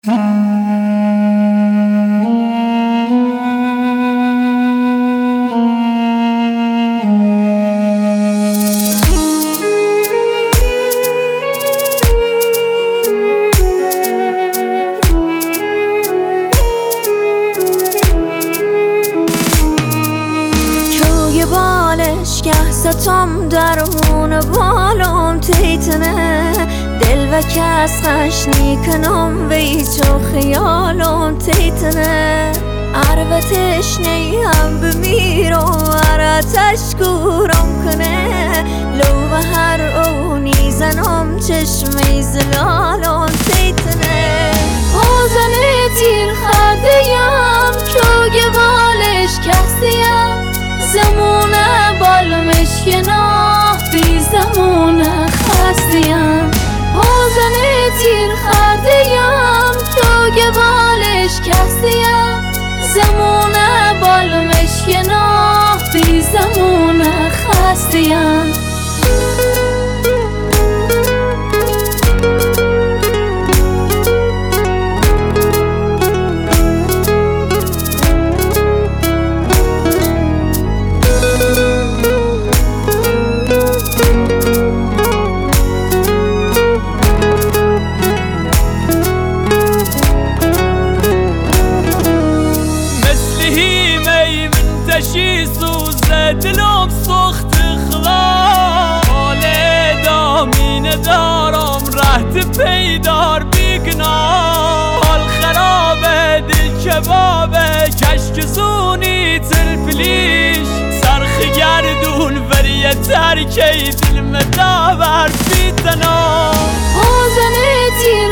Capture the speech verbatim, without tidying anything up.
ستم درون بالم تیتنه دل و کس خشنی کنم وی چو خیالم تیتنه عرب تشنیم بمیرم عراتش کورم کنه لو به هر اونی زنم چشمی زلالم تیتنه آزنه تیر خدیم که بالش کستیم زمونه بالمش کناه بی زمونه خستیم آزنه تیر خردیم که بالش کستیم زمونه بالمش کناه بی زمونه خستیم شی سوزه دلم سخت خلا حال دامینه دارم رهت پیدار بیگنا حال خرابه دل کبابه کشک زونی تلپلیش سرخ گردون وریه ترکی دل مداور بیتنا آزنه تیر